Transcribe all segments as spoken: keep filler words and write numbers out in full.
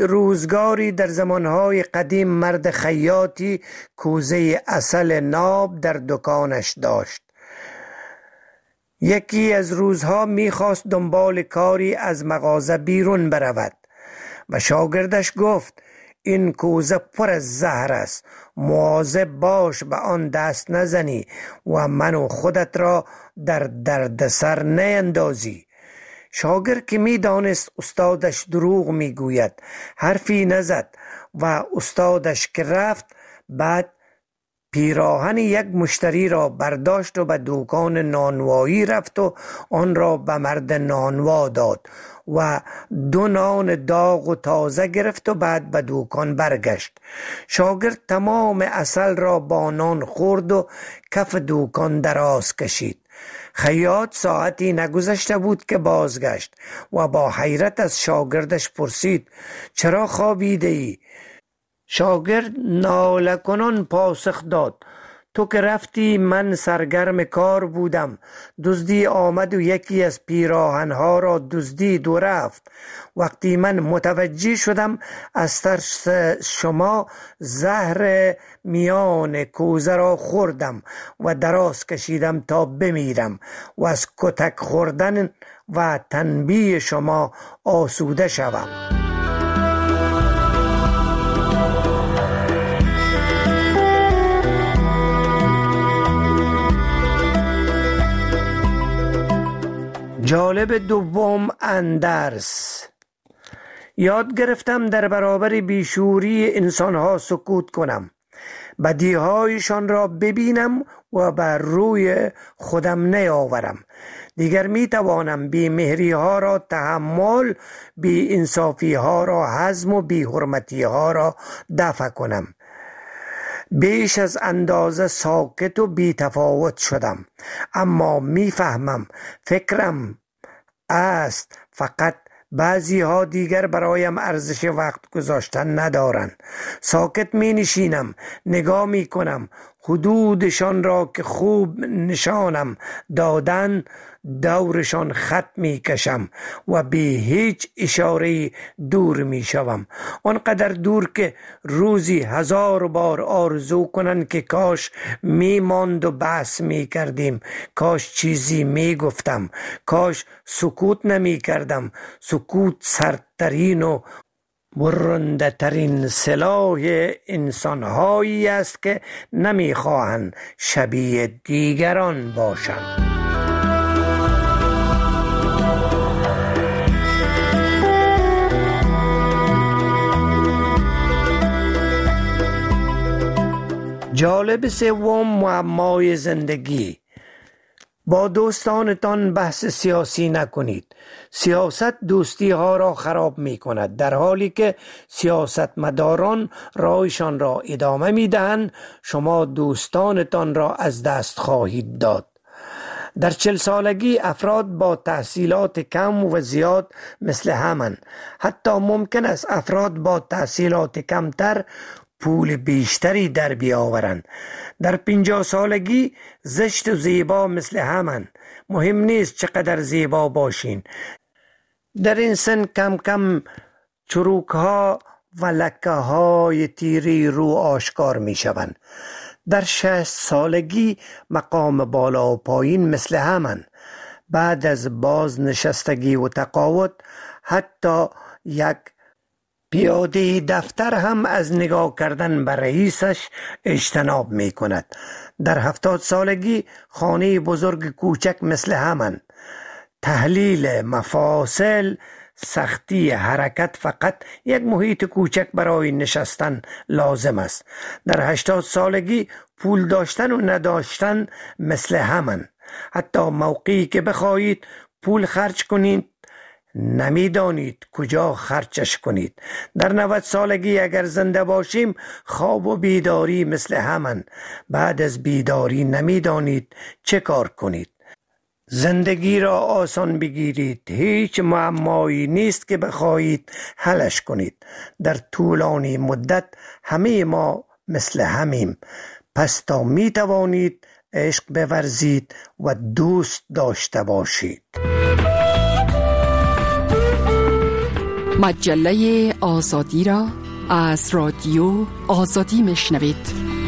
روزگاری در زمانهای قدیم مرد خیاطی کوزه عسل ناب در دکانش داشت. یکی از روزها میخواست دنبال کاری از مغازه بیرون برود و شاگردش گفت این کوزه پر از زهر است، مواظب باش به آن دست نزنی و من و خودت را در دردسر نیندازی. شاگرد که می دانست استادش دروغ می گوید حرفی نزد و استادش که رفت، بعد پیراهن یک مشتری را برداشت و به دکان نانوایی رفت و آن را به مرد نانوا داد و دو نان داغ و تازه گرفت و بعد به دکان برگشت. شاگرد تمام عسل را با نان خورد و کف دکان دراز کشید. خیاط ساعتی نگذشته بود که بازگشت و با حیرت از شاگردش پرسید چرا خوابیده ای؟ شاگرد ناله کنان پاسخ داد تو که رفتی من سرگرم کار بودم، دزدی آمد و یکی از پیراهنها را دزدید و رفت. وقتی من متوجه شدم از ترس شما زهر میان کوزه را خوردم و دراز کشیدم تا بمیرم و از کتک خوردن و تنبیه شما آسوده شوم. جالب دوم اندرس. یاد گرفتم در برابر بیشوری انسانها سکوت کنم، بدیهایشان را ببینم و بر روی خودم نیاورم. دیگر می توانم بی مهری ها را تحمل، بی انصافی ها را هضم و بی حرمتی ها را دفع کنم. بیش از اندازه ساکت و بی تفاوت شدم، اما می فهمم فکرم است فقط بعضی ها دیگر برایم ارزش وقت گذاشتن ندارند. ساکت می نشینم، نگاه می کنم حدودشان را که خوب نشانم دادن، دورشان خط می کشم و بی هیچ اشاره دور می شوم. آنقدر دور که روزی هزار بار آرزو کنند که کاش می ماند و بحث می کردیم، کاش چیزی می گفتم، کاش سکوت نمی کردم. سکوت سردترین و برنده ترین سلاح انسان هایی است که نمی خواهند شبیه دیگران باشند. جالب سوم معمای زندگی. با دوستانتان بحث سیاسی نکنید. سیاست دوستی ها را خراب می کند، در حالی که سیاستمداران راهشان را ادامه می دهند. شما دوستانتان را از دست خواهید داد. در چل سالگی افراد با تحصیلات کم و زیاد مثل همند. حتی ممکن است افراد با تحصیلات کمتر پول بیشتری در بیاورند. در پنجاه سالگی زشت و زیبا مثل همند. مهم نیست چقدر زیبا باشین. در این سن کم کم چروک ها و لکه های تیری رو آشکار می شوند. در شصت سالگی مقام بالا و پایین مثل همند. بعد از بازنشستگی و تقاعد حتی یک پیاده دفتر هم از نگاه کردن به رئیسش اجتناب می کند. در هفتاد سالگی خانه بزرگ کوچک مثل همند. تحلیل مفاصل، سختی حرکت، فقط یک محیط کوچک برای نشستن لازم است. در هشتاد سالگی پول داشتن و نداشتن مثل همند. حتی موقعی که بخواهید پول خرج کنید نمیدانید کجا خرچش کنید. در نود سالگی اگر زنده باشیم خواب و بیداری مثل همند. بعد از بیداری نمیدانید چه کار کنید. زندگی را آسان بگیرید. هیچ معمایی نیست که بخواهید حلش کنید. در طولانی مدت همه ما مثل همیم. پس تا می توانید عشق بورزید و دوست داشته باشید. مجله آزادی را از رادیو آزادی میشنوید.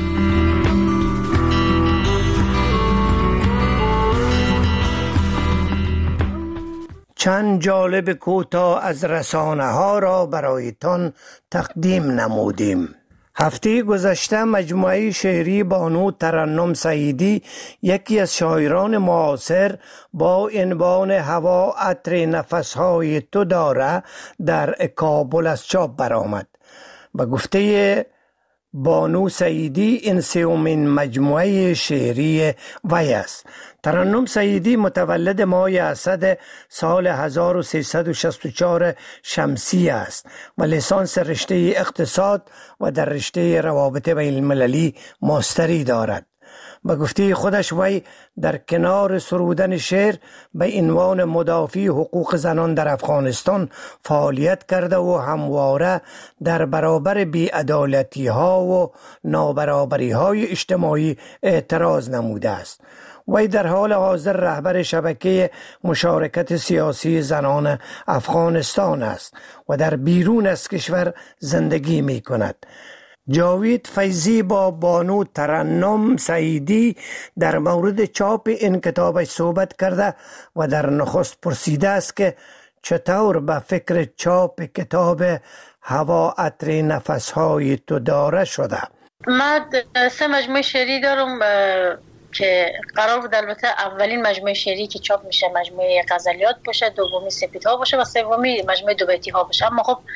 چند جالب کوتاه از رسانه ها را برایتان تقدیم نمودیم. هفته گذشته مجموعه شعری بانو ترنم سعیدی، یکی از شاعران معاصر، با عنوان هوا عطر نفسهای تو داره در کابل از چاپ برآمد. به گفته بانو سعیدی این سومین مجموعه شعری وی است. ترنم سعیدی متولد ماه اسد سال هزار و سیصد و شصت و چهار شمسی است و لیسانس رشته اقتصاد و در رشته روابط بین المللی ماستری دارد. به گفته خودش وی در کنار سرودن شعر به عنوان مدافع حقوق زنان در افغانستان فعالیت کرده و همواره در برابر بی‌عدالتی ها و نابرابری های اجتماعی اعتراض نموده است. وی در حال حاضر رهبر شبکه مشارکت سیاسی زنان افغانستان است و در بیرون از کشور زندگی می کند. جاوید فیضی با بانو ترنم سعیدی در مورد چاپ این کتابش صحبت کرده و در نخست پرسیده است که چطور به فکر چاپ کتاب هوا عطر نفسهای تو داره شده. من سه مجموعه شعری دارم که قرار بود البته اولین مجموعه شعری که چاپ میشه مجموعه غزلیات باشه، دومی سپیدها باشه و سومی مجموعه دو بیتی ها باشه. اما خب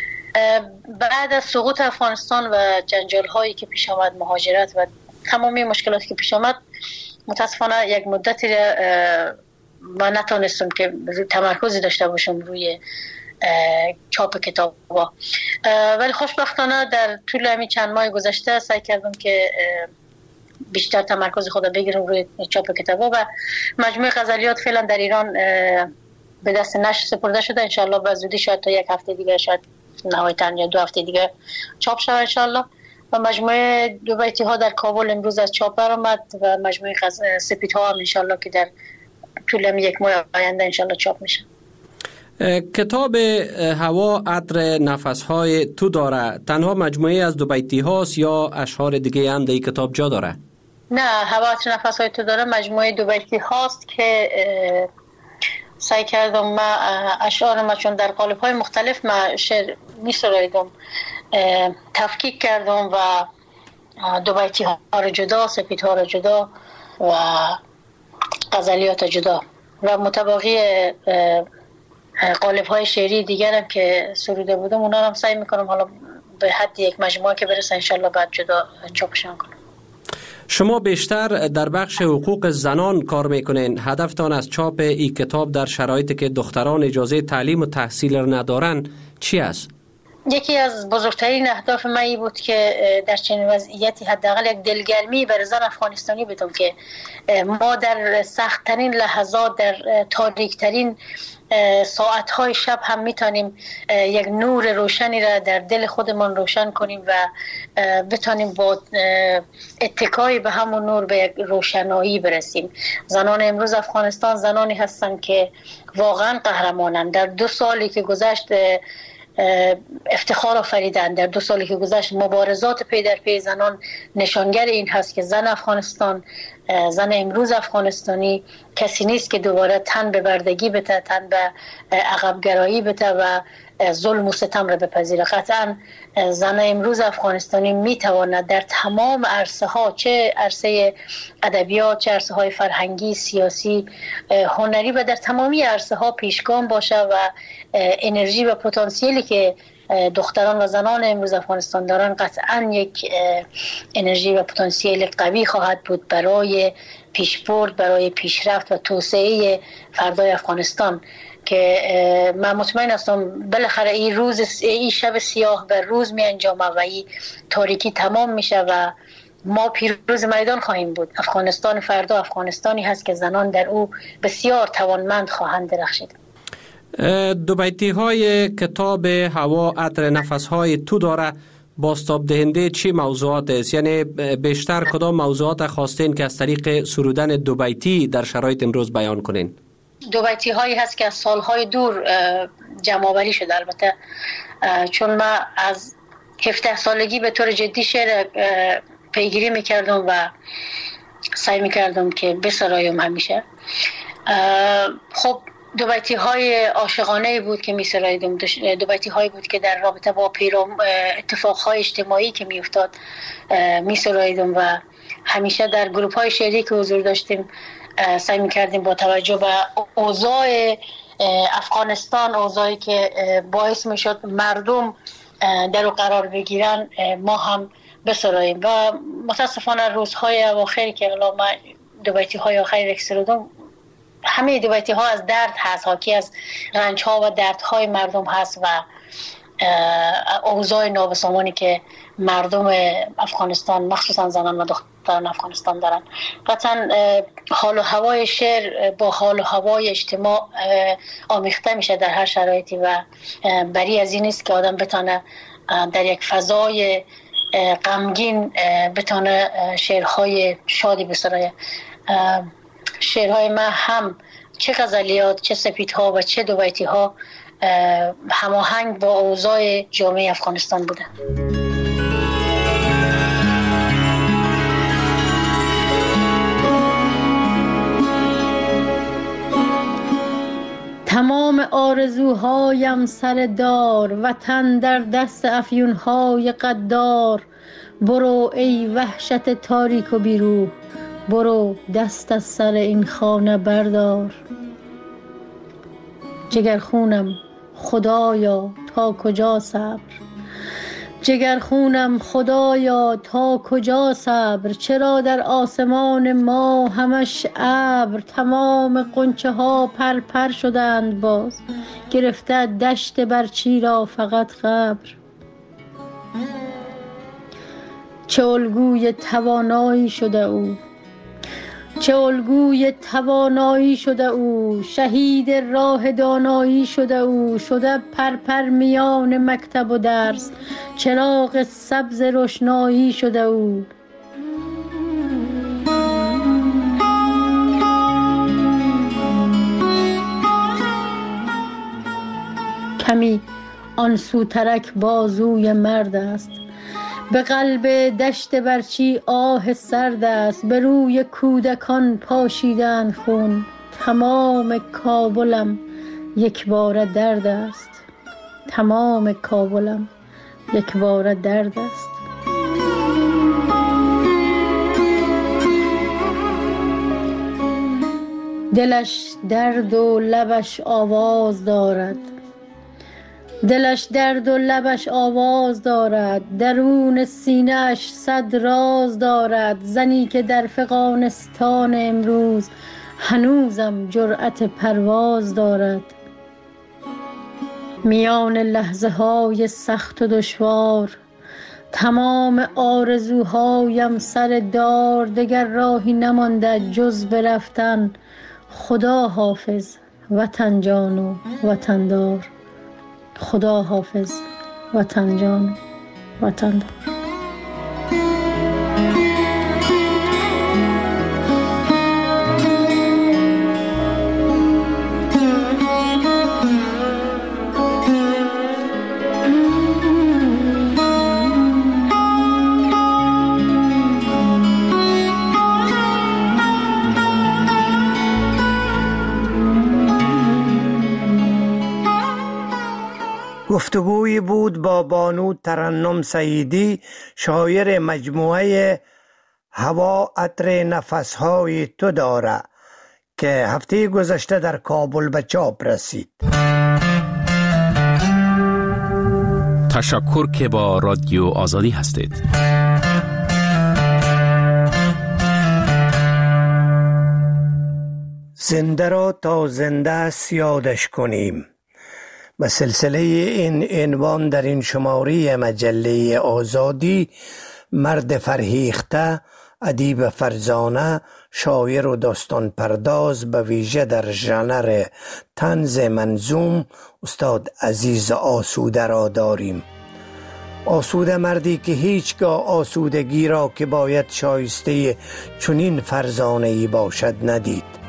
بعد از سقوط افغانستان و جنجال هایی که پیش آمد، مهاجرت و تمامی مشکلاتی که پیش آمد، متاسفانه یک مدتی من نتونستم که تمرکزی داشته باشم روی چاپ کتاب ها، ولی خوشبختانه در طول همین چند ماه گذشته سعی کردم که بیشتر تمرکز خود بگیرم روی چاپ کتاب ها و مجموعه غزلیات فعلا در ایران به دست نشر سپرده شده. انشالله به زودی شاید تا یک هفته دیگه، شاید نهایتاً یا دو هفته دیگه چاپ شود انشالله. و مجموعه دو بیتی ها در کابل امروز از چاپ برآمد و مجموعه سپیدها هم انشالله که در طول یک ماه آینده انشالله چاپ میشه. کتاب هوا عطر نفسهای تو داره تنها مجموعه از دو بیتی هاست یا اشعار دیگه هم در این کتاب جا داره؟ نه، هوا عطر نفسهای تو داره مجموعه دو بیتی هاست که سعی کردم ما اشعار ما چون در قالب های مختلف ما شعر می سرایدم تفکیک کردم و دو بیتی ها رو جدا، سپید ها رو جدا و غزلیات جدا و متباقی قالب های شعری دیگر هم که سروده بودم اونا هم سعی میکنم حالا به حد یک مجموعه که برسه انشالله بعد جدا چاپشان کنم. شما بیشتر در بخش حقوق زنان کار میکنین. هدفتان از چاپ این کتاب در شرایطی که دختران اجازه تعلیم و تحصیل را ندارن چی است؟ یکی از بزرگترین اهداف من این بود که در چنین وضعیتی حداقل یک دلگرمی برای زن افغانستانی بدم که ما در سخت‌ترین لحظات، در تاریک‌ترین ساعت‌های شب هم میتونیم یک نور روشنی را در دل خودمان روشن کنیم و بتونیم با اتکای به همون نور به یک روشنایی برسیم. زنان امروز افغانستان زنانی هستند که واقعا قهرمانند. در دو سالی که گذشت افتخار آفریدند. در دو سالی که گذشت مبارزات پی در پی زنان نشانگر این هست که زن افغانستان، زن امروز افغانستانی کسی نیست که دوباره تن به بردگی بده، تن به عقبگرایی بده و ظلم و ستم را بپذیره. قطعا زن امروز افغانستانی میتواند در تمام عرصه ها، چه عرصه ادبیات، چه عرصه های فرهنگی، سیاسی، هنری و در تمامی عرصه ها پیشگام باشه و انرژی و پتانسیلی که دختران و زنان امروز افغانستان دارن قطعا یک انرژی و پتانسیل قوی خواهد بود برای پیشبرد، برای پیشرفت و توسعه فردای افغانستان که من مطمئن هستم بالاخره این روز، این شب سیاه بر روز می انجامه و این تاریکی تمام میشه و ما پیروز میدان خواهیم بود. افغانستان فردا افغانستانی هست که زنان در او بسیار توانمند خواهند درخشید. دو بیتی های کتاب هوا عطر نفسهای تو داره بازتاب دهنده چی موضوعات است؟ یعنی بیشتر کدام موضوعات خواستین که از طریق سرودن دو بیتی در شرایط امروز بیان کنین؟ دو بیتی هایی هست که از سالهای دور جمع آوری شده. البته چون من از هفده سالگی به طور جدی شعر پیگیری میکردم و سعی میکردم که بسرایم همیشه. خب دو بیتی های عاشقانه بود که میسراییدم، دو بیتی هایی بود که در رابطه با پیرام اتفاق های اجتماعی که میافتاد میسراییدم و همیشه در گروپ های شعری که حضور داشتیم سعی میکردیم با توجه به اوضاع افغانستان، اوضاعی که باعث میشد مردم در او قرار بگیرن، ما هم بسراییم. و متاسفانه روزهای اواخری که الان ما دو بیتی های آخری رسیدم، همه دو بیتی ها از درد هست، حاکی از رنج ها و درد های مردم هست و اوضاع نابسامانی که مردم افغانستان مخصوصا زنان و دختران افغانستان دارن. قطعا حال و هوای شعر با حال و هوای اجتماع آمیخته میشه در هر شرایطی و بری از این است که آدم بتونه در یک فضای غمگین بتونه شعرهای شادی بسرایه. شعرهای من هم چه غزلیات، چه سپیدها و چه دو بیتی ها هماهنگ با اوضاع جامعه افغانستان بوده. تمام آرزوهایم سر دار، وطن در دست افیونهای قدار. برو ای وحشت تاریک و بیروح، برو دست از سر این خانه بردار. جگر خونم خدایا تا کجا صبر، جگر خونم خدایا تا کجا صبر. چرا در آسمان ما همش ابر، تمام غنچه ها پر پر شدند باز. گرفته دشت برچی را فقط قبر. چه الگوی توانایی شده او، چه الگوی توانایی شده او. شهید راه دانایی شده او، شده پرپر میان مکتب و درس. چراغ سبز روشنایی شده او. کمی آن سوترک بازوی مرد است، به قلب دشت برچی آه سرد است. به روی کودکان پاشیدن خون، تمام کابلم یک بار درد است. تمام کابلم یک بار درد است. دلش درد و لبش آواز دارد، دلش درد و لبش آواز دارد. درون سینه‌اش صد راز دارد. زنی که در فغانستان امروز هنوزم جرأت پرواز دارد. میان لحظه های سخت و دشوار، تمام آرزوهایم سر دار. دگر راهی نمانده جز برفتن. خدا حافظ وطن جان و وطن دار. خدا حافظ وطن جان وطن دار. گفتگویی بود با بانو ترنم سعیدی، شاعر مجموعه هوا عطر نفسهای تو داره که هفته گذشته در کابل به چاپ رسید. تشکر که با رادیو آزادی هستید. زنده را تا زنده است یادش کنیم. به سلسله این عنوان در این شماره مجله آزادی، مرد فرهیخته، ادیب فرزانه، شاعر و داستان پرداز به ویژه در ژانر طنز منظوم، استاد عزیز آسوده را داریم. آسوده مردی که هیچگاه آسودگی را که باید شایسته چنین فرزانه‌ای باشد ندید.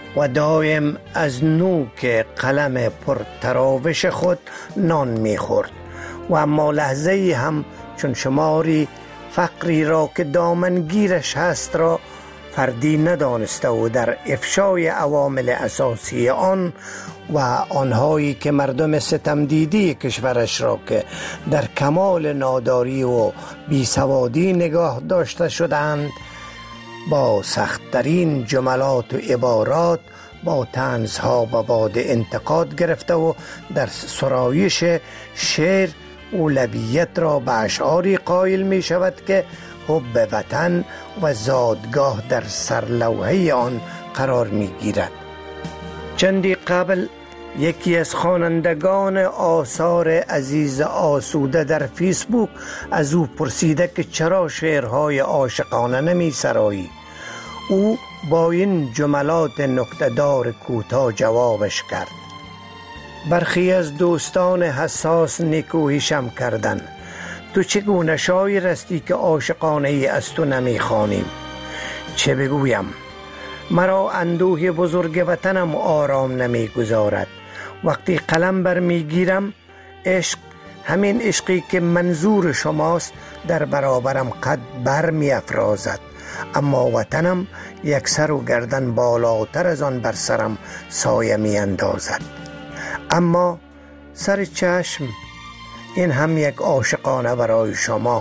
و دایم از نوک قلم پرتراوش خود نان میخورد و اما لحظه هم چون شماری فقری را که دامنگیرش هست را فردی ندانسته و در افشای عوامل اساسی آن و آنهایی که مردم ستمدیدی کشورش را که در کمال ناداری و بیسوادی نگاه داشته شدند با سخت‌ترین جملات و عبارات با طنزها و باد انتقاد گرفته و در سرایش شعر اولویت را به اشعاری قائل می شود که حب وطن و زادگاه در سرلوحه آن قرار می گیرد. چندی قبل یکی از خوانندگان آثار عزیز آسوده در فیسبوک از او پرسیده که چرا شعرهای عاشقانه نمی سرایی. او با این جملات نکته‌دار کوتاه جوابش کرد. برخی از دوستان حساس نیکویشم کردن تو چگونه شاعر هستی که عاشقانه ای از تو نمی خوانیم؟ چه بگویم؟ مرا اندوه بزرگ وطنم آرام نمی گذارد. وقتی قلم بر می گیرم عشق، همین عشقی که منظور شماست، در برابرم قد بر می افرازد، اما وطنم یک سر و گردن بالاتر از آن بر سرم سایه می اندازد. اما سر چشم، این هم یک عاشقانه برای شما.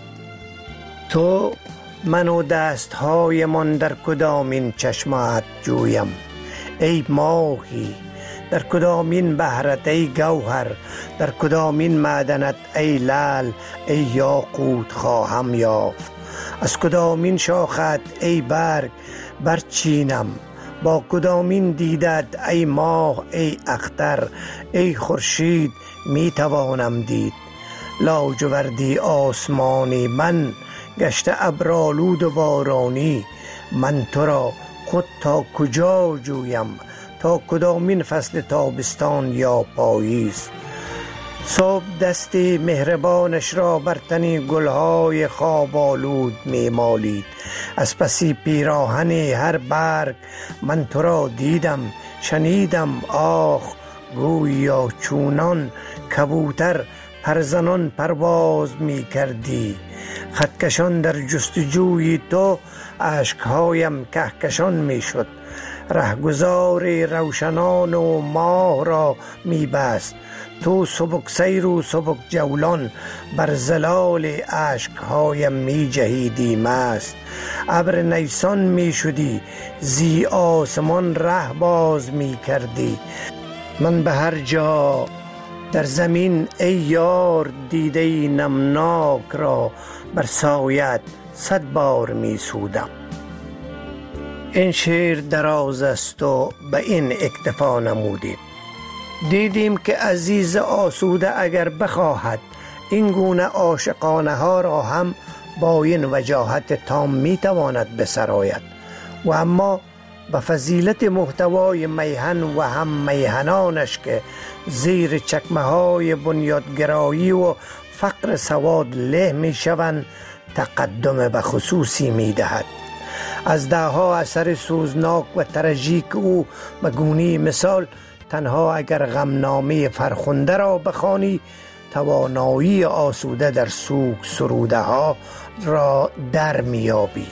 تو من و دستهای من در کدامین چشمت جویم؟ ای ماهی در کدامین بحرت ای گوهر، در کدامین معدنت ای لعل، ای یاقوت خواهم یافت. از کدامین شاخت ای برگ برچینم، با کدامین دیدت ای ماه، ای اختر، ای خورشید می توانم دید. لاجوردی آسمانی من گشته ابرآلود و بارانی، من تو را خود تا کجا جویم؟ تا کدامین فصل تابستان یا پاییز؟ صبح دستی مهربانش را بر تنی گلهای خواب آلود می مالید. از پسی پیراهن هر برگ من تو را دیدم، شنیدم آخ گویا چونان کبوتر پرزنان پرواز می کردی. خطکشان در جستجوی تو اشکهایم کهکشان می شد. رهگذار روشنان و ماه را می بست. تو سبک سیر و سبک جولان بر زلال اشکهایم می جهیدی مست. ابر نیسان می شدی، زی آسمان ره باز می کردی. من به هر جا در زمین ای یار دیده نمناک را بر سایت صد بار می سودم. این شعر دراز است و به این اکتفا نمودیم. دیدیم که عزیز آسوده اگر بخواهد این گونه عاشقانه ها را هم با این وجاهت تام می تواند بسراید و اما به فضیلت محتوای میهن و هم میهنانش که زیر چکمه های بنیادگرایی و فقر سواد له می شوند تقدم به خصوصی می دهد. از دهها اثر سوزناک و تراژیک او به گونه مثال تنها اگر غمنامه فرخنده را بخوانی توانایی آسوده در سوگ سروده ها را در میابی.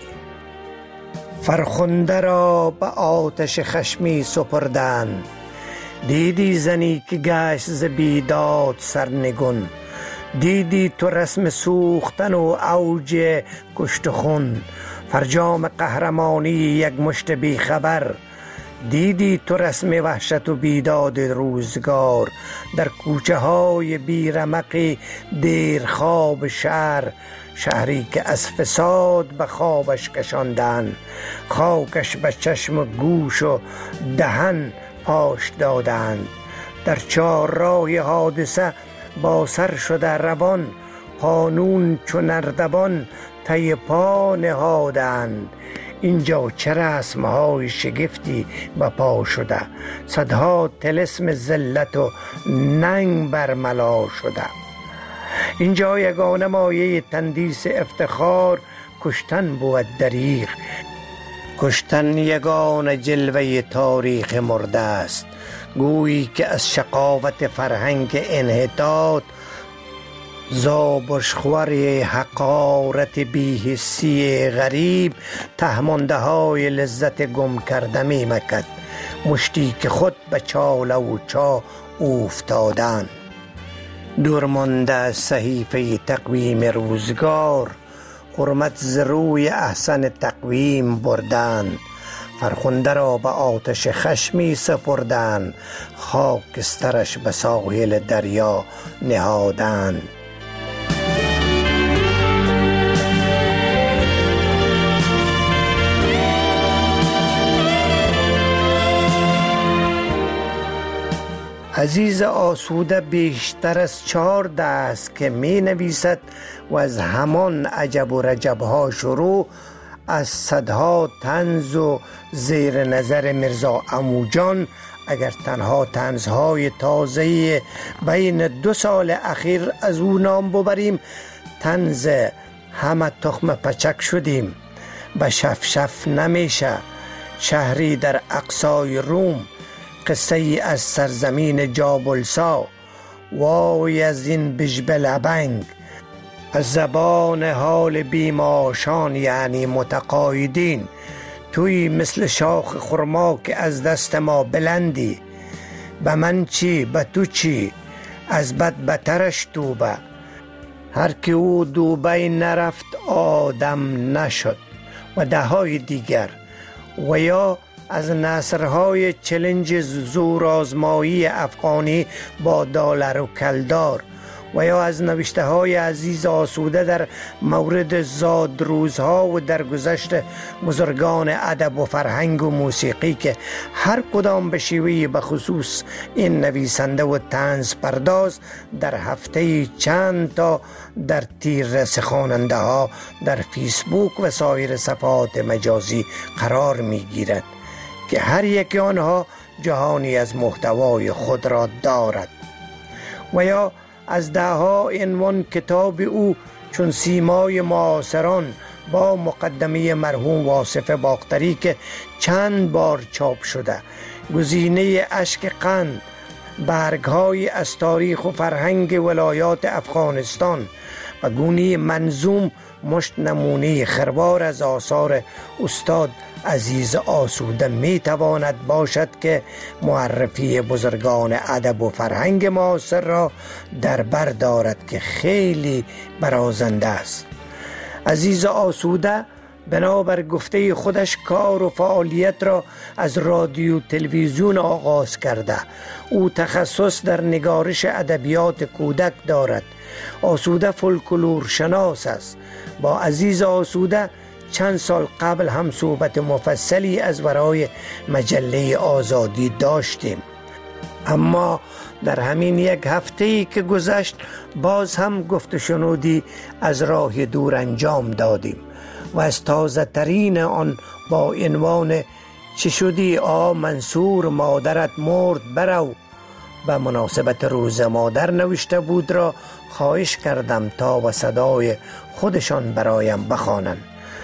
فرخنده را به آتش خشمی سپردند، دیدی زنی که گشت ز بیداد سرنگون، دیدی تو رسم سوختن و اوج کشت خون، فرجام قهرمانی یک مشت بی خبر، دیدی تو رسم وحشت و بیداد روزگار در کوچه های بیرمق دیر خواب شهر، شهری که از فساد به خوابش کشاندن، خاکش به چشم و گوش و دهن پاش دادند. در چار راه حادثه با سر شده روان، قانون چو نردبان تی پا نهادند. اینجا چه رسمهای شگفتی به پا شده، صدها طلسم ذلت و ننگ برملا شده. اینجا یگانه مایه تندیس افتخار کشتن بود دریغ. کشتن یگان جلوه تاریخ مرده است، گویی که از شقاوت فرهنگ انحطاط زابشخوری حقارت بی‌حسی غریب تهمانده های لذت گم کرده می مکد، مشتی که خود به چاله و چا افتادن. دورمانده از صحیفه تقویم روزگار، حرمت ز روی احسن تقویم بردن، فرخنده را به آتش خشمی سپردن، خاکسترش به ساحل دریا نهادن. عزیز آسوده بیشتر از چهار دست که می نویسد و از همان عجب و رجبها شروع، از صدها طنز و زیر نظر مرزا عموجان، اگر تنها طنزهای تازه بین دو سال اخیر از او نام ببریم، طنز همه تخم پچک شدیم، به شف شف نمیشه، شهری در اقصای روم، قصه ای از سرزمین جابلسا، وای از این بجب لبنگ، از زبان حال بیماشان یعنی متقاعدین، توی مثل شاخ خرما که از دست ما بلندی، به من چی به تو چی، از بد بترش توبه، هر که او دوبه نرفت آدم نشد و دههای دیگر. و یا از نصرهای چلنج زورآزمایی افغانی با دلار و کلدار، و یا از نوشته های عزیز آسوده در مورد زادروزها و درگذشت بزرگان ادب و فرهنگ و موسیقی که هر کدام به شیوهی به خصوص این نویسنده و طنز پرداز در هفته چند تا در تیررس خواننده ها در فیسبوک و سایر صفحات مجازی قرار می گیرد که هر یک آنها جهانی از محتوای خود را دارد. و یا از ده ها عنوان کتاب او چون سیمای معاصران با مقدمه مرحوم واصف باختری که چند بار چاپ شده، گزینه اشک قند، برگ‌های از تاریخ و فرهنگ ولایات افغانستان و گونی منظوم مشت نمونه خروار از آثار استاد عزیز آسوده می تواند باشد که معرفی بزرگان ادب و فرهنگ معاصر را در بر دارد که خیلی برازنده است. عزیز آسوده بنابر گفته خودش کار و فعالیت را از رادیو تلویزیون آغاز کرده. او تخصص در نگارش ادبیات کودک دارد. آسوده فولکلور شناس است. با عزیز آسوده چند سال قبل هم صحبت مفصلی از ورای مجله آزادی داشتیم، اما در همین یک هفته‌ای که گذشت باز هم گفت و شنودی از راه دور انجام دادیم و از تازه ترین آن با عنوان چه شدی آ منصور مادرت مرد برو به مناسبت روز مادر نوشته بود را خواهش کردم تا و صدای خودشان برایم بخوانند.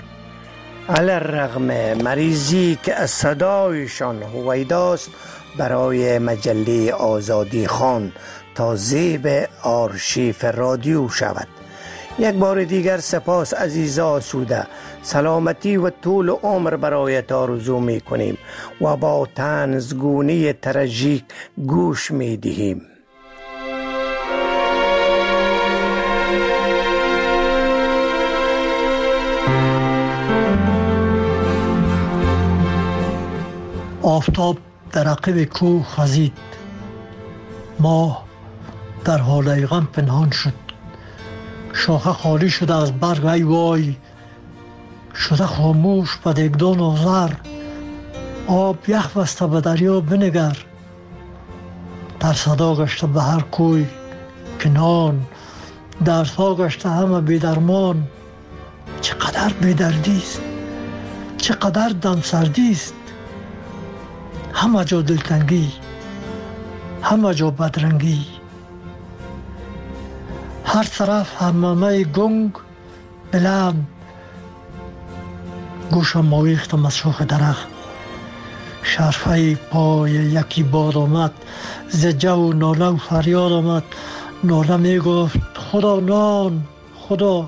علی الرغم مریضی که از صدایشان هویداست برای مجله آزادی خوان تا زیب آرشیف رادیو شود. یک بار دیگر سپاس عزیز آسوده، سلامتی و طول عمر برایت آرزو می کنیم و با طنزگونی تراژیک گوش می دهیم. آفتاب در عقب کوه خزید، ماه در حاله غم پنهان شد، شاخه خالی شده از برگ، ای وای شده خاموش به دگدان آذر، آب یخ بسته به دریا بنگر، در صدا گشته به هر کوی کنان، درسها گشته همه بیدرمان، چقدر بیدردیست، چقدر دم سردیست، همه جا دلتنگی، همه جا بدرنگی، هر طرف همامه گنگ بلند، گوشم آویختم از شاخ درخت. شرفه پای یکی باد آمد، ز جو ناله و فریاد آمد. ناله می گفت خدا نان، خدا.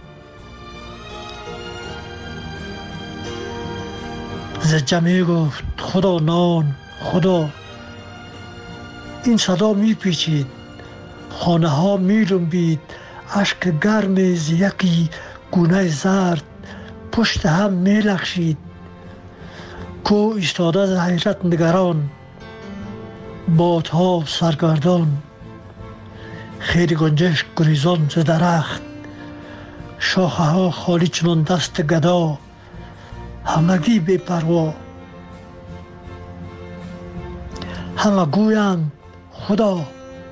زجه می گفت خدا نان، خدا. این صدا می پیچید، خانه ها می لنبید، اشک گرم ز یکی گونه زرد پشت هم می لغزید. کو ایستاده ز حیرت نگران، بادها سرگردان. خیلی گنجشک گریزان ز درخت، شاخه ها خالی چنان دست گدا، همگی بی پروا. همه گویند خدا،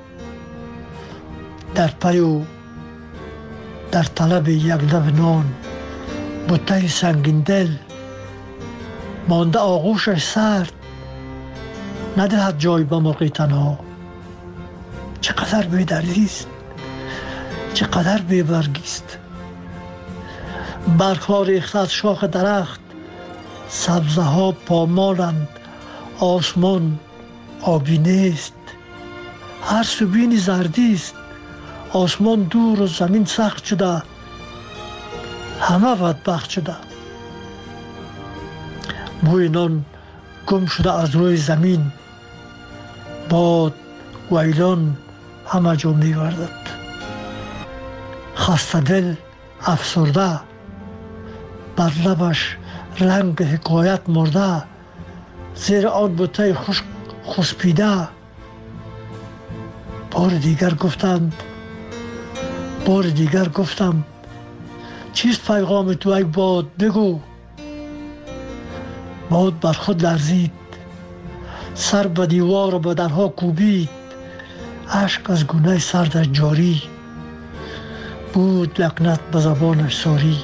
در پی و در طلب یک لب نان. بوته سنگین دل مانده آغوشش سرد، ندهد جای به مرغی تنها. چقدر بی دردیست، چقدر بی برگیست. برگ‌ها ریخته از شاخ درخت، سبزه ها پامالند، آسمان آبی نیست. هر سو بینی زردیست، آسمان دور و زمین سخت شده، همه بدبخت شده. بوی نان گم شده از روی زمین، باد ویلان همه جا می گردد. خسته دل افسرده، بر لبش رنگ حکایت مرده. زیر آن بوته خشک خسبیده. بار دیگر گفتند، بار دیگر گفتم چیست پیغام تو ای باد، بگو. باد بر خود لرزید، سر به دیوار و به درها کوبید. اشک از گونه سردش جاری، بود لعنت به زبانش ساری.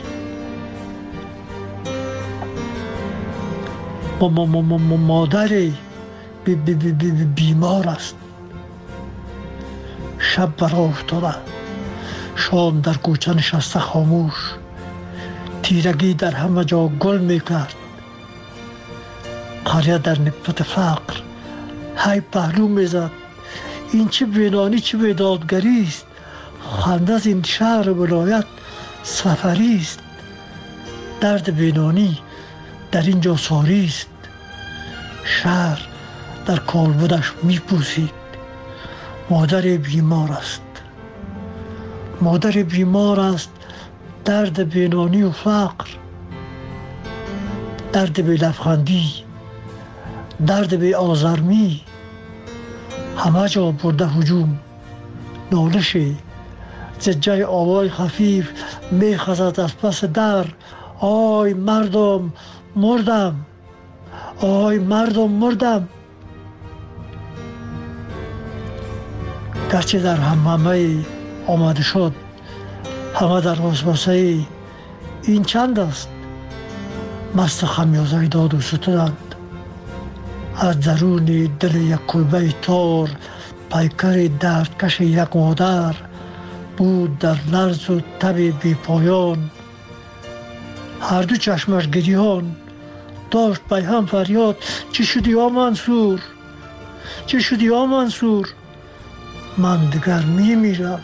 مادری بی بی بی بی بیمار است، شب برا افتاده، شام در کوچه نشسته خاموش. تیرگی در همه جا گل میکرد، قریه در نکبت فقر های پهلو میزد. این چه بینانی، چه بیدادگری است. خنده از این شهر ولایت سفری است. درد بینانی در اینجا ساری است. شهر در کالبدش میپوسید. مادر بیمار است، مادر بیمار است. درد بینانی و فقر، درد بی لبخندی، درد بی آزرمی، همه جا برده هجوم. نالشی زجه آوای خفیف میخزد از پس در. آی مردم مردم، آی مردم مردم. گرچه در همهمه آمده شد، همه در وسوسه این چند است. مست خمیازه داد و ستودند. از درون دل یک کلبه تار، پیکر دردکش یک مادر بود در لرز و تب بی پایان. هر دو چشمش گریان داشت بی هم فریاد. چی شدی یا منصور، چی شدی یا منصور. من دیگر می میرم،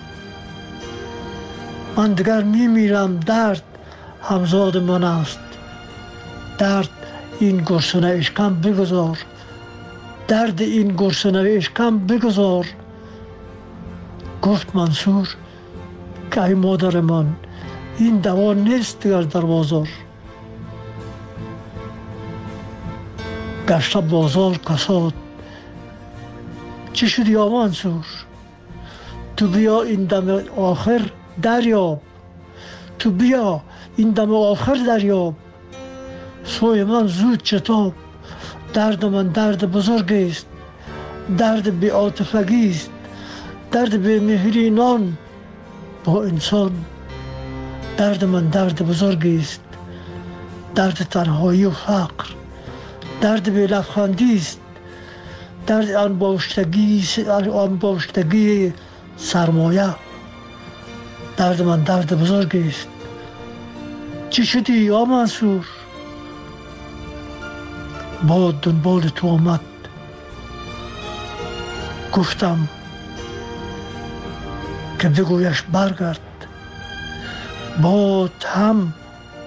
من دیگر می میرم. درد همزاد من است، درد این گرسنه اشکم بگذار، درد این گرسنه اشکم بگذار. گفت منصور که ای مادر من، این دوا نیست دیگر در بازار. گشته بازار کساد. چی شد یا منصور، تو بیا این دم آخر دریاب، تو بیا این دم آخر دریاب. سوی من زود چتاب، درد من درد بزرگ است، درد بی عاطفگی است، درد بی مهری نان با انسان. درد من درد بزرگ است، درد تنهایی و فقر، درد بی لبخندی است، درد انباشتگی انباشتگی سرمایه. درد من درد بزرگ است. چی شدی یا منصور، باد دنبال تو آمد. گفتم که بگویش برگرد. باد هم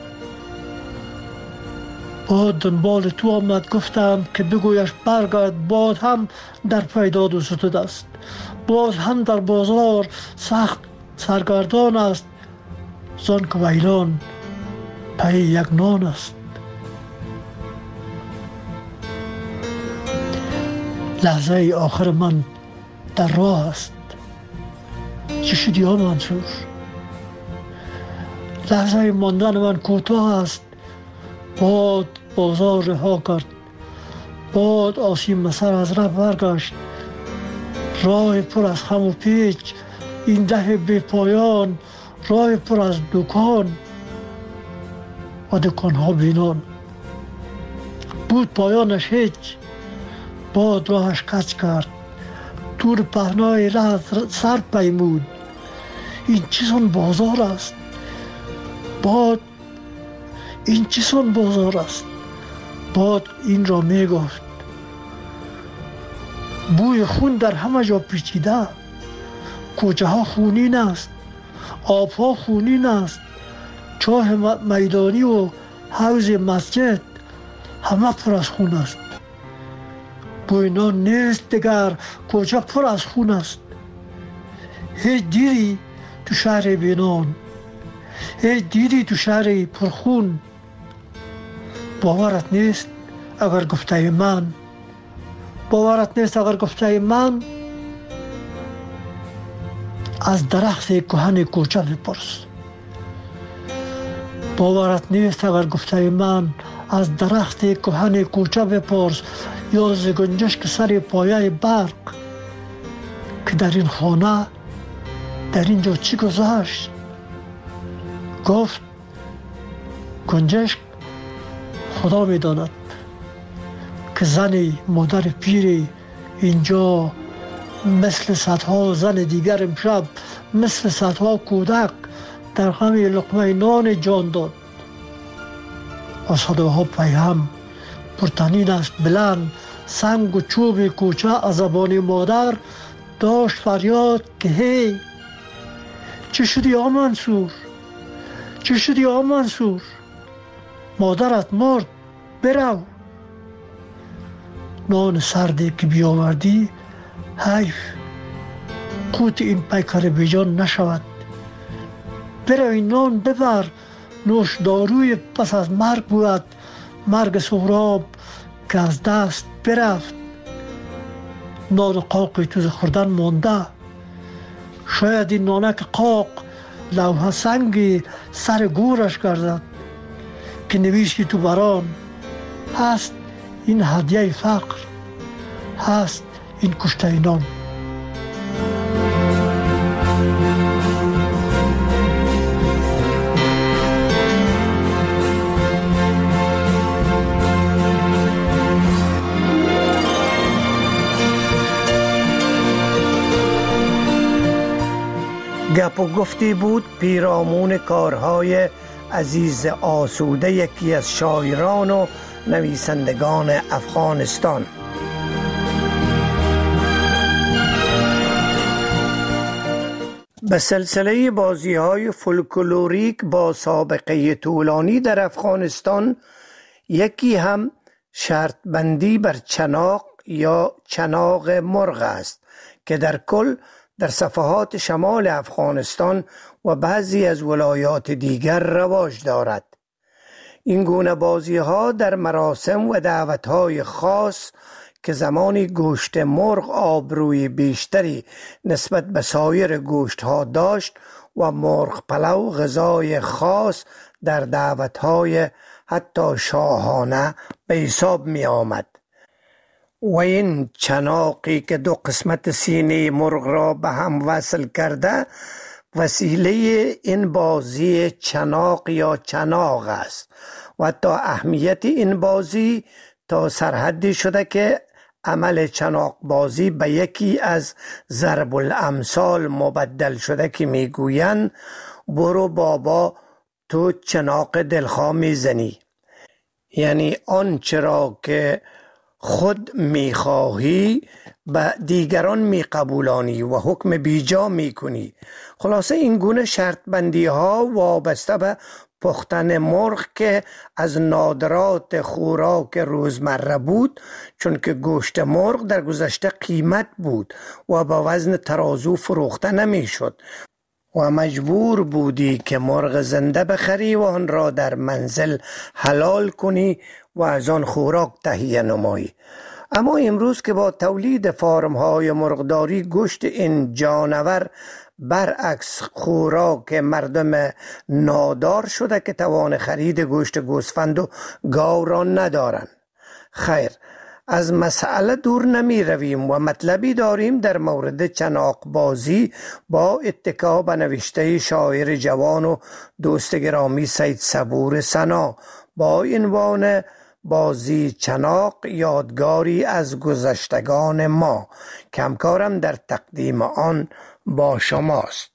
باد دنبال تو آمد. گفتم که بگویش برگرد. باد هم در پیداد و ستود است. باد هم در بازار سخت سرگردان است. زان که ویلان پی یک نان است. لحظه آخر من در راه است. چه شدی ها منصور؟ لحظه ماندن من کوتاه است. باد بازار رها کرد. باد آسیم سر از ره برگشت. راه پر از خم و پیچ، این ده بی پایان، راه پر از دکان و دکان ها بینان. بود پایانش هیچ. باد راهش کج کرد. دور پهنای ره سر پیمود. این چیزان بازار است. باد این چیزان بازار است. باد این را می گفت. بوی خون در همه جا پیچیده. کوچه ها خونین است. آب ها خونین است. چاه میدانی و حوض مسجد همه پر از خون است. بوی نان نیست دیگر. کوچه پر از خون است. هیچ دیدی تو شهر بینان؟ هیچ دیدی تو شهر پرخون؟ باورت نیست اگر گفته من باورت نیست اگر گفته من از درخت کهن کوچه بپرس. باورت نیست اگر گفته من از درخت کهن کوچه بپرس، یا ز گنجشک سر پایه برق که در این خانه در اینجا چی گذشت. گفت گنجشک خدا میداند که زن مادر پیری اینجا مثل صدها زن دیگر امشب مثل صدها کودک در همه لقمه نان جان داد. و صداها پیهم پرتنین است بلند، سنگ و چوب کوچه از زبان مادر داشت فریاد که هی چه شدی آ منصور؟ چه شدی آ منصور؟ مادرت مرد، برو. نان سردی که بیاوردی حیف قوت این پیکر بیجان نشود. برو این نان ببر، نوش داروی پس از مرگ بود، مرگ سهراب که از دست برفت. نان قاقی تو خوردن مانده، شاید این نانک قاق لوح سنگی سر گورش گردد که نویسی تو بران هست این هدیه فقر، هست این کشته نان. گپ و گفتی بود پیرامون کارهای عزیز آسوده، یکی از شاعران و نویسندگان افغانستان. به سلسله بازی‌های فولکلوریک با سابقه طولانی در افغانستان، یکی هم شرط بندی بر چناق یا چناق مرغ است که در کل در صفحات شمال افغانستان و بعضی از ولایات دیگر رواج دارد. این گونه بازی ها در مراسم و دعوت های خاص که زمانی گوشت مرغ آبروی بیشتری نسبت به سایر گوشت ها داشت و مرغ پلو غذای خاص در دعوت های حتی شاهانه به حساب می آمد. و این چناقی که دو قسمت سینه مرغ را به هم وصل کرده وسیله این بازی چناق یا چناق است و حتی اهمیت این بازی تا سرحدی شده که عمل چناق بازی به یکی از ضرب الامثال مبدل شده که میگویند برو بابا تو چناق دلخواه میزنی، یعنی آنچه را که خود میخواهی به دیگران میقبولانی و حکم بیجا میکنی. خلاصه این گونه شرط بندی ها وابسته به پختن مرغ که از نادرات خوراک روزمره بود، چون که گوشت مرغ در گذشته قیمت بود و به وزن ترازو فروخته نمی شد و مجبور بودی که مرغ زنده بخری و آن را در منزل حلال کنی و از آن خوراک تهیه نمایی. اما امروز که با تولید فارم های مرغداری گوشت این جانور برعکس خوراک مردم نادار شده که توان خرید گوشت گوسفند و گاو را ندارند. خیر، از مسئله دور نمی رویم و مطلبی داریم در مورد چناق بازی با اتکا به نوشته شاعر جوان و دوست گرامی سید صبور سنا با عنوان بازی چناق، یادگاری از گذشتگان ما. کمکارم در تقدیم آن با شماست.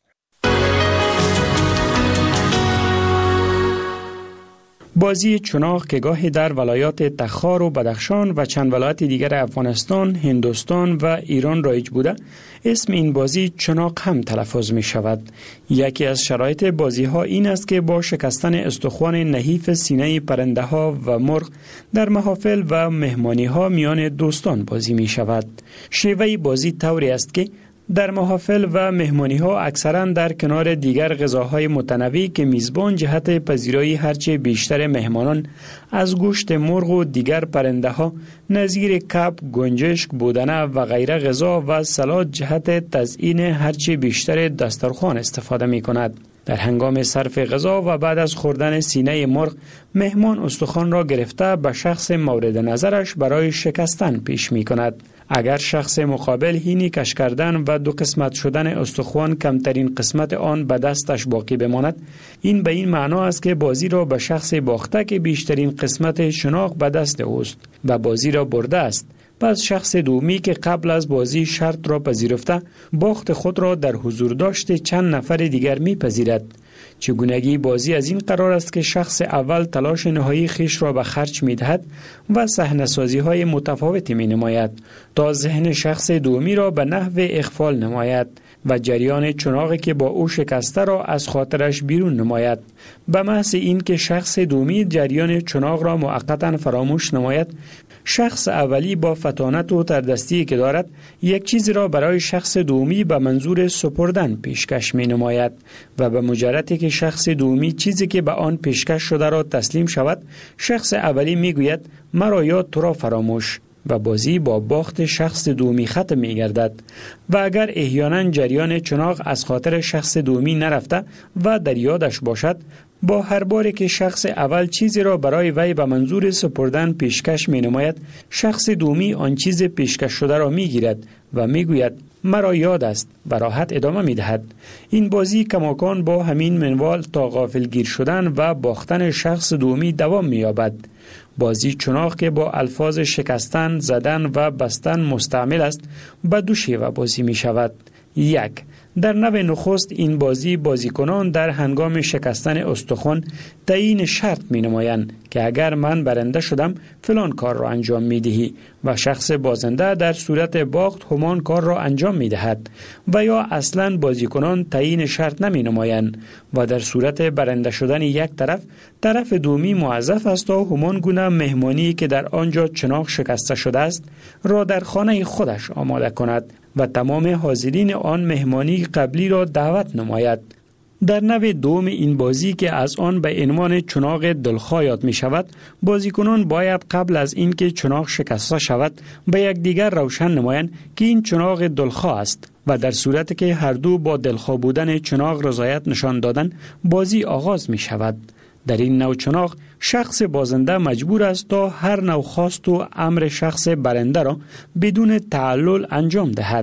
بازی چناق که گاهی در ولایات تخار و بدخشان و چند ولایت دیگر افغانستان، هندوستان و ایران رایج بوده، اسم این بازی چناق هم تلفظ می شود. یکی از شرایط بازی ها این است که با شکستن استخوان نحیف سینه پرنده ها و مرغ در محافل و مهمانی ها میان دوستان بازی می شود. شیوه بازی طوری است که در محافل و مهمانی ها اکثرا در کنار دیگر غذاهای متنوع که میزبان جهت پذیرایی هرچه بیشتر مهمانان از گوشت مرغ و دیگر پرنده ها نظیر کب، گنجشک، بودنه و غیره غذا و سلاد جهت تزیین هرچه بیشتر دسترخوان استفاده می کند. در هنگام صرف غذا و بعد از خوردن سینه مرغ، مهمان استخوان را گرفته به شخص مورد نظرش برای شکستن پیش می کند. اگر شخص مقابل هینی کش کردن و دو قسمت شدن استخوان کمترین قسمت آن به دستش باقی بماند، این به این معنا است که بازی را به شخص باخته که بیشترین قسمت شناق به دست اوست و بازی را برده است. پس شخص دومی که قبل از بازی شرط را پذیرفته، باخت خود را در حضور داشت چند نفر دیگر می پذیرد. چگونگی بازی از این قرار است که شخص اول تلاش نهایی خیش را به خرج می دهد و صحنه‌سازی های متفاوتی می نماید تا ذهن شخص دومی را به نحو اغفال نماید و جریان چناقی که با او شکسته را از خاطرش بیرون نماید. به محض این که شخص دومی جریان چناق را موقتا فراموش نماید، شخص اولی با فطانت و تردستی که دارد یک چیزی را برای شخص دومی به منظور سپردن پیشکش می نماید و به مجردی که شخص دومی چیزی که به آن پیشکش شده را تسلیم شود، شخص اولی می گوید مرا یاد تو را فراموش و بازی با باخت شخص دومی ختم می گردد. و اگر احیانا جریان چناق از خاطر شخص دومی نرفته و در یادش باشد، با هر باری که شخص اول چیزی را برای وی به منظور سپردن پیشکش می نماید، شخص دومی آن چیز پیشکش شده را می گیرد و می گوید مرا یاد است و راحت ادامه می دهد. این بازی کماکان با همین منوال تا غافلگیر شدن و باختن شخص دومی دوام می یابد. بازی چناق که با الفاظ شکستن، زدن و بستن مستعمل است، به دو شیوه بازی می شود. یک، در نوع نخست این بازی بازیکنان در هنگام شکستن استخوان تعیین شرط می نمایند که اگر من برنده شدم فلان کار را انجام می دهی و شخص بازنده در صورت باخت همان کار را انجام می دهد، و یا اصلا بازیکنان تعیین شرط نمی نمایند و در صورت برنده شدن یک طرف، طرف دومی موظف است تا همان گونه مهمانی که در آنجا چناق شکسته شده است را در خانه خودش آماده کند و تمام حاضرین آن مهمانی قبلی را دعوت نماید. در نوع دوم این بازی که از آن به عنوان چناق دلخواه یاد می شود، بازیکنان باید قبل از اینکه چناق شکسته شود به یکدیگر روشن نمایند که این چناق دلخواه است و در صورتی که هر دو با دلخواه بودن چناق رضایت نشان دادن، بازی آغاز می شود. در این نوع چناق شخص بازنده مجبور است تا هر نوع خواست و امر شخص برنده را بدون تعلل انجام دهد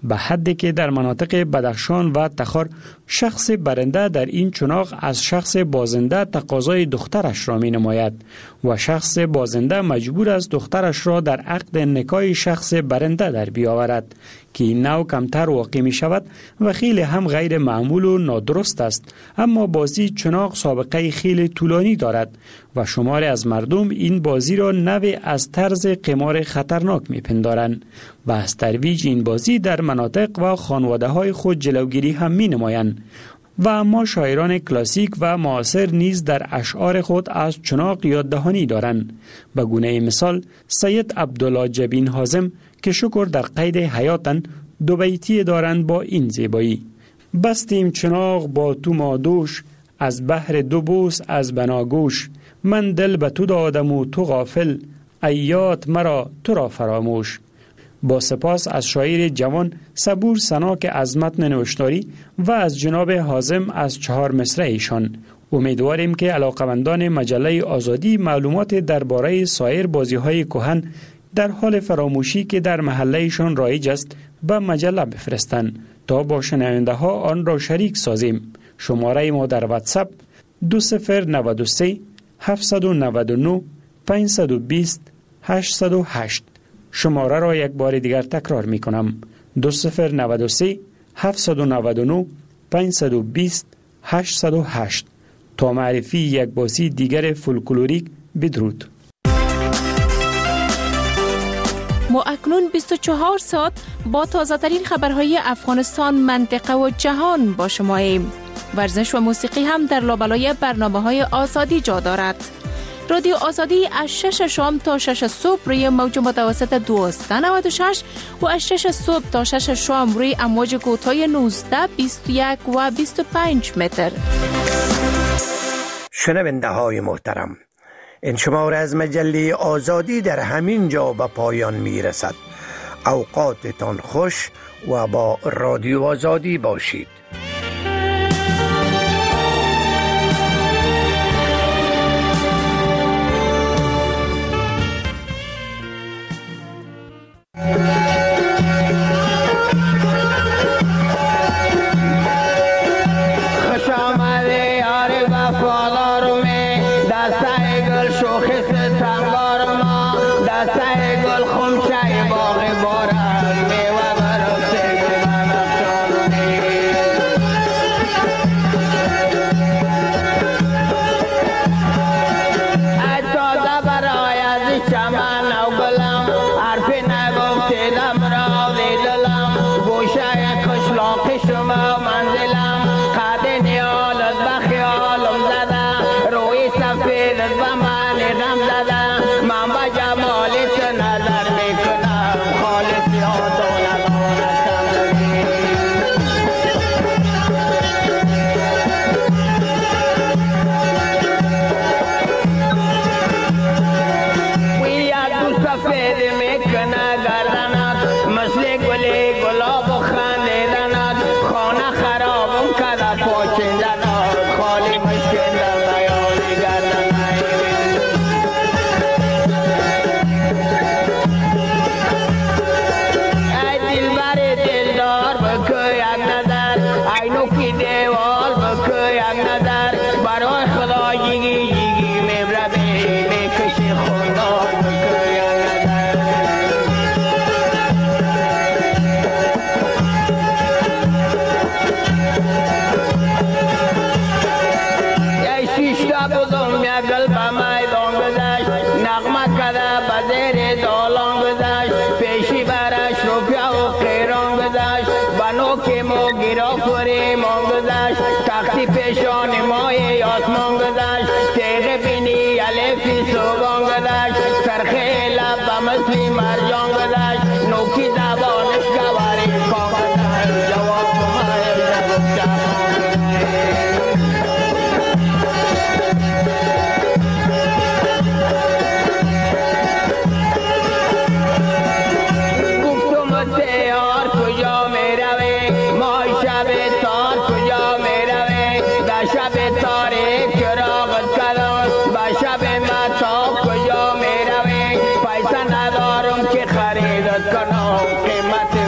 به حدی که در مناطق بدخشان و تخار شخص برنده در این چناق از شخص بازنده تقاضای دخترش را می نماید و شخص بازنده مجبور است دخترش را در عقد نکاح شخص برنده در بیاورد که این نوع کمتر واقع می شود و خیلی هم غیر معمول و نادرست است، اما بازی چناق سابقه خیلی طولانی دارد و شمار از مردم این بازی را نوع از طرز قمار خطرناک می پندارند و از ترویج این بازی در مناطق و خانواده های خود جلوگیری هم می نمایند. و اما شاعران کلاسیک و معاصر نیز در اشعار خود از چناق یاددهانی دارند. به گونه مثال سید عبدالله جبین حازم که شکر در قید حیاتن دو بیتی دارند با این زیبایی: بستیم چناق با تو مادوش، از بحر دو بوس از بناگوش، من دل به تو دادم و تو غافل، ایات مرا تو را فراموش. با سپاس از شاعر جوان صبور سناک از متن نوشتاری و از جناب حازم از چهار مصرع ایشان. امیدواریم که علاقمندان مجله آزادی معلومات درباره سایر بازی‌های کهن در حال فراموشی که در محلهشان رایج است به مجله بفرستند تا با شنونده ها آن را شریک سازیم. شماره ما در واتساپ دو صفر نود و سه هفت نه نه پنج دو صفر هشت صفر هشت. شماره را یک بار دیگر تکرار می کنم: دو صفر نود و سه هفت نه نه پنج دو صفر هشت صفر هشت. تا معرفی یک بازی دیگر فولکلوریک، بدرود. ما اکنون بیست و چهار ساعت با تازه ترین خبرهای افغانستان، منطقه و جهان با شما ایم. ورزش و موسیقی هم در لابلای برنامه‌های آزادی جا دارد. رادیو آزادی از شش شام تا شش صبح روی موج متوسط دویست و نود و شش و از شش صبح تا شش شام روی امواج کوتاه نوزده، بیست و یک و بیست و پنج متر. شنونده های محترم، این شماره از مجله آزادی در همین جا به پایان می رسد. اوقاتتان خوش و با رادیو آزادی باشید. تختی پیشان مای آسمان گذشت، تیغ بینی الفی صبحان گذشت، سرخه لب بمثلی مرجان گذشت، نوکی زبانش گواری کام گذشت، جواب کمای جواب گفتم تیار کجا می روی، مای شب تار کجا می روی، در شب تاریک چراغت کلان، با شب مطاب کجا می روی، پیسه ندارم که خریدت کنم قیمت